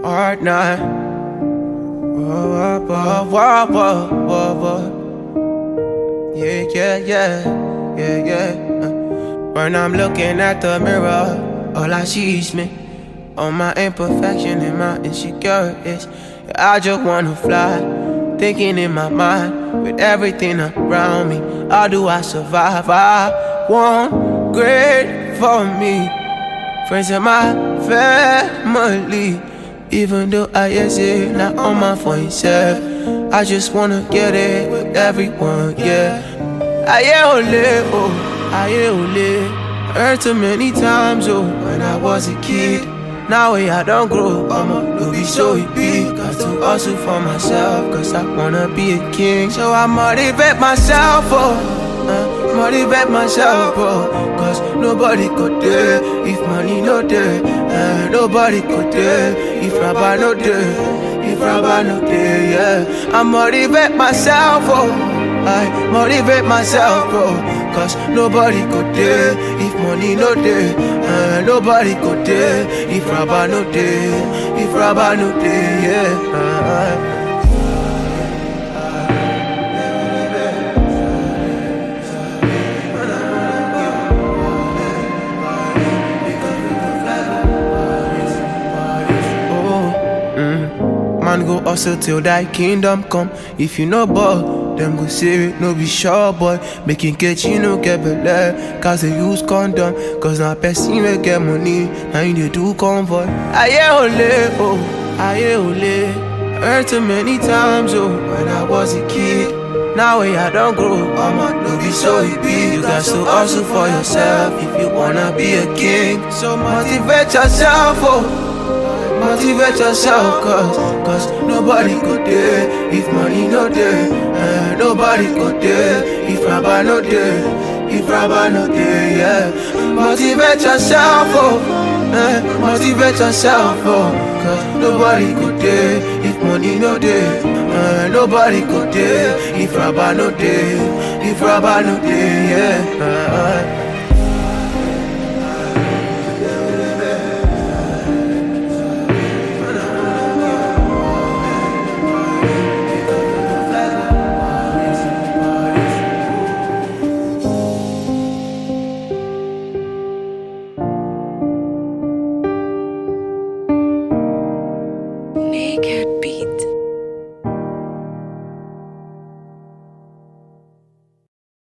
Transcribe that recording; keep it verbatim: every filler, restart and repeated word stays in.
hard night. Whoa, whoa, whoa, whoa, whoa, whoa. Yeah, yeah, yeah, yeah, yeah. Uh, When I'm looking at the mirror, all I see is me. All my imperfection and my insecurities. Yeah, I just wanna fly, thinking in my mind, with everything around me. How do I survive? I want great for me, friends and my family. Even though I exist, not on my phone itself, I just wanna get it with everyone, yeah. Aye ole, oh, aye ole. I heard too many times, oh, when I was a kid. Now I don't grow, I'ma do be so big. Got to hustle for myself, cause I wanna be a king. So I motivate myself, oh, uh, motivate myself, oh. Cause nobody could do if money no there, uh, nobody could do if rabbi no there, if rabbi no there, yeah. I motivate myself, oh, I motivate myself, oh. Cause nobody could do if money no there, uh, nobody could do if rabbi no there, if rabbi no there, yeah. uh, Man go hustle till thy kingdom come. If you no ball, them go say it, no be sure boy. Making catch you no get belle, cause they use condom. Cause now person will get money, now you dey do convoy. Aye ole, oh, aye ole. I heard too many times, oh, when I was a kid. Now I don't grow, I'ma no be so big. You got to hustle for yourself if you wanna be a king. So motivate yourself, oh. Motivate yourself, cause, cause nobody could do if money no there, uh, nobody could do if rabbi no there, if rabbi no there, yeah. Motivate yourself, oh, uh, motivate yourself, oh. Cause nobody could do if money no there, uh, nobody could do if rabbi no there, if rabbi no there, yeah. uh.